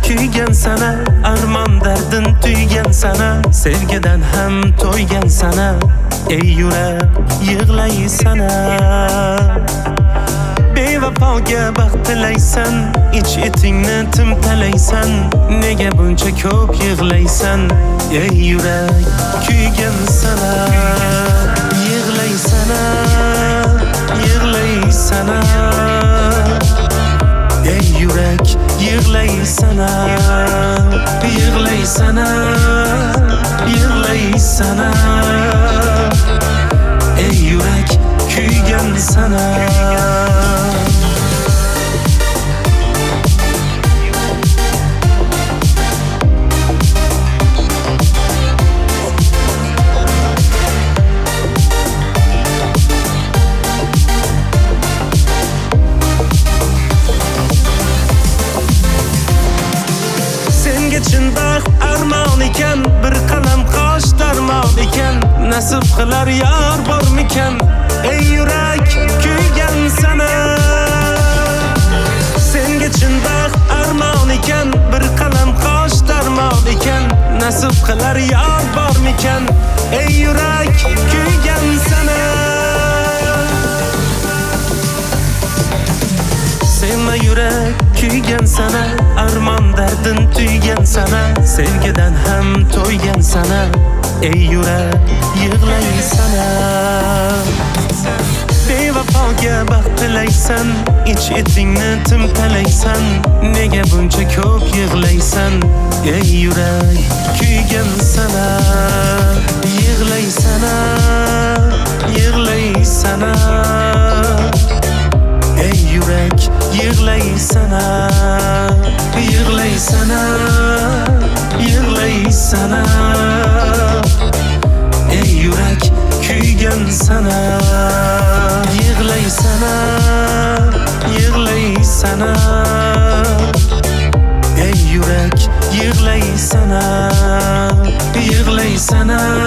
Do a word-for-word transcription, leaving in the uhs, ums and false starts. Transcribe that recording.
kuygan sana, armon dardin tuygan sana, sevgidan ham to'ygan sana, ey yurak yig'lay sana. Bevafoga baxt tilaysan, ich etingni timtalaysan, nega buncha ko'p yig'laysan, ey yurak kuygan sana, yig'lay sana, yig'lay sana, ey yurak yig'lay sana, yig'lay sana, yig'lay sana, ey yurak kuygan sana. Chin baxt armon ekan, bir qalam qosh darmon ekan, nasib qilar yor bormikan, ey yurak kuygan sana. Senga chin baxt armon ekan, bir qalam qosh darmon ekan, nasib qilar yor bormikan, ey yurak kuygan sana. Sevma yurak kuygan sana, armon dardin tuygan sana, sevgidan ham to'ygan sana, ey yurak yig'lay sana. Bevafoga baxt tilaysan, ich etingni timtalaysan, nega buncha ko'p yig'laysan, ey yurak kuygan sana, yig'lay sana, yig'lay sana, ey yurak yig'lay sana, yig'lay sana, yig'lay sana, ey yurak kuygan sana, yig'lay sana, yig'lay sana, ey yurak yig'lay sana, yig'lay sana,